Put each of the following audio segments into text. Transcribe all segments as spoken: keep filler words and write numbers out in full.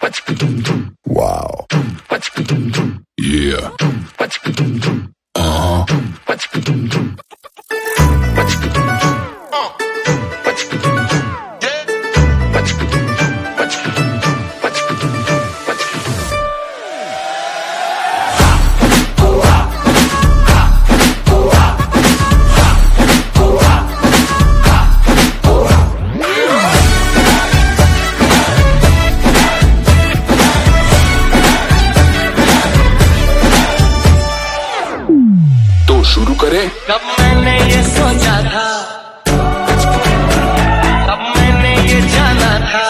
Wow. Yeah. Uh-huh. शुरू करें। कब मैंने ये सोचा था, कब मैंने ये जाना था,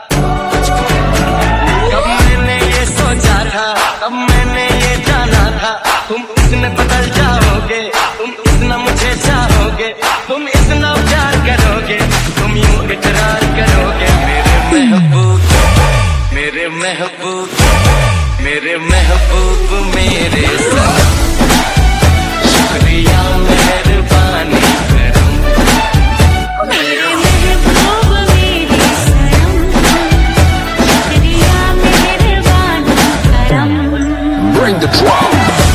कब मैंने ये सोचा था, कब मैंने ये जाना था। तुम इतना बदल जाओगे, तुम इतना मुझे चाहोगे, तुम इतना प्यार करोगे, तुम यूं इकरार करोगे। मेरे महबूब, मेरे महबूब, मेरे महबूब, मेरे सनम। शुक्रिया मेहरबानी करम, मेरे महबूब मेरे सनम। शुक्रिया मेहरबानी करम। Bring the drum.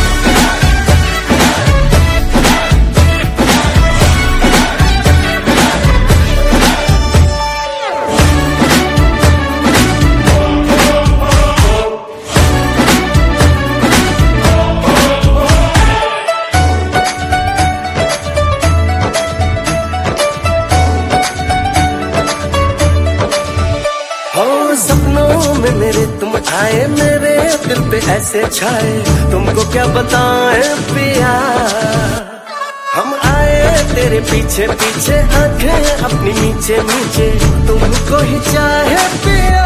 सपनों में मेरे तुम आए, मेरे दिल पे ऐसे छाए, तुमको क्या बताएं पिया। हम आए तेरे पीछे पीछे, आंखें अपनी नीचे नीचे, तुमको ही चाहे पिया।